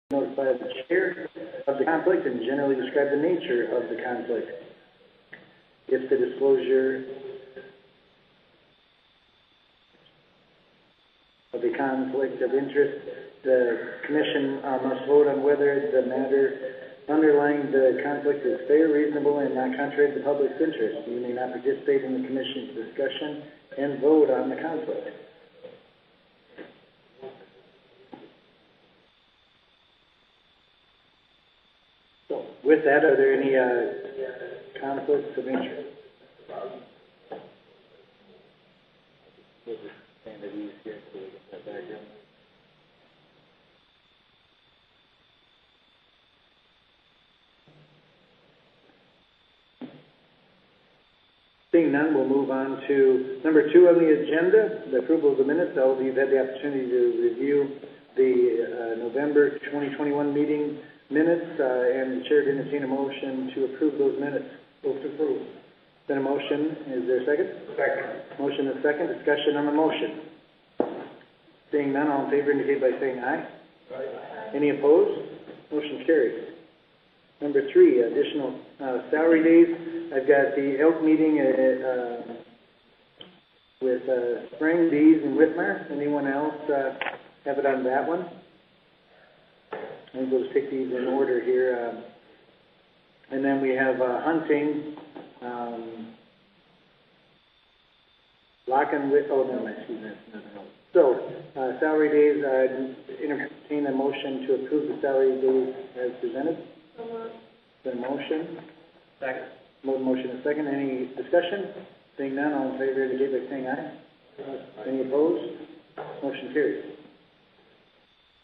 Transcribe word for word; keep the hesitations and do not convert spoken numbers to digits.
notify the chair of the conflict and generally describe the nature of the conflict. If the disclosure of a conflict of interest, the commission uh, must vote on whether the matter underlying the conflict is fair, reasonable, and not contrary to the public's interest. You may not participate in the commission's discussion and vote on the conflict. So, with that, are there any uh, conflicts of interest? We'll just stand at ease here so we get that background. Seeing none, we'll move on to number two on the agenda, the approval of the minutes. All of you have had the opportunity to review the uh, November twenty twenty-one meeting minutes, uh, and the chair to entertain a motion to approve those minutes. Vote to approve. Then a motion. Is there a second? Second. Motion is second. Discussion on the motion. Seeing none, all in favor indicate by saying aye. Aye. Any opposed? Motion carries. Number three, additional uh, salary days. I've got the elk meeting at, uh, with uh, Spring, Dees, and Whitmer. Anyone else uh, have it on that one? I think we'll just take these in order here. Um, and then we have uh, hunting, um, lock and whip. Oh, no, excuse me. No, no. So, uh, salary days, uh, entertain a motion to approve the salary days as presented. The motion. Second. Motion is second. Any discussion? Seeing none, all in favor indicate by saying aye. Aye. Any opposed? Motion carries.